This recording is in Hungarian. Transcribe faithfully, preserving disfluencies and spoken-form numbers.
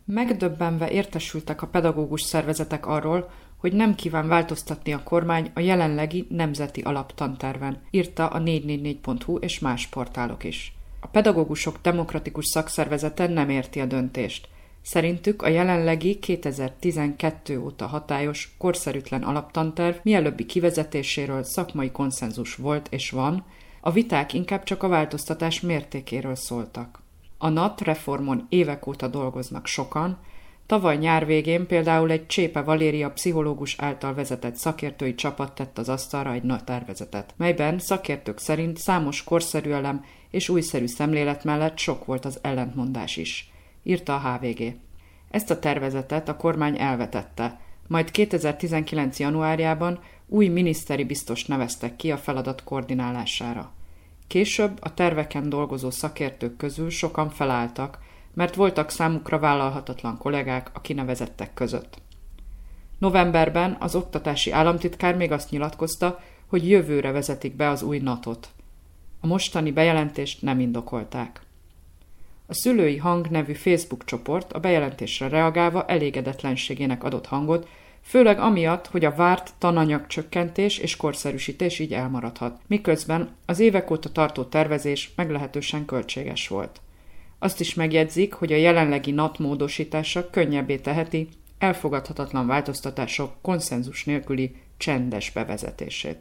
Megdöbbenve értesültek a pedagógus szervezetek arról, hogy nem kíván változtatni a kormány a jelenlegi nemzeti alaptanterven, írta a négy négy négy pont hu és más portálok is. A pedagógusok demokratikus szakszervezete nem érti a döntést. Szerintük a jelenlegi kétezer-tizenkettő óta hatályos, korszerűtlen alaptanterv mielőbbi kivezetéséről szakmai konszenzus volt és van, a viták inkább csak a változtatás mértékéről szóltak. A en á té reformon évek óta dolgoznak sokan, tavaly nyár végén például egy Csépe Valéria pszichológus által vezetett szakértői csapat tett az asztalra egy nagy tervezetet, melyben szakértők szerint számos korszerű elem és újszerű szemlélet mellett sok volt az ellentmondás is, írta a há vé gé. Ezt a tervezetet a kormány elvetette, majd kétezer-tizenkilenc januárjában új miniszteri biztost neveztek ki a feladat koordinálására. Később a terveken dolgozó szakértők közül sokan felálltak, mert voltak számukra vállalhatatlan kollégák a kinevezettek között. Novemberben az oktatási államtitkár még azt nyilatkozta, hogy jövőre vezetik be az új en á té-ot. A mostani bejelentést nem indokolták. A Szülői Hang nevű Facebook csoport a bejelentésre reagálva elégedetlenségének adott hangot, főleg amiatt, hogy a várt tananyagcsökkentés és korszerűsítés így elmaradhat, miközben az évek óta tartó tervezés meglehetősen költséges volt. Azt is megjegyzik, hogy a jelenlegi en á té módosítása könnyebbé teheti elfogadhatatlan változtatások konszenzus nélküli csendes bevezetését.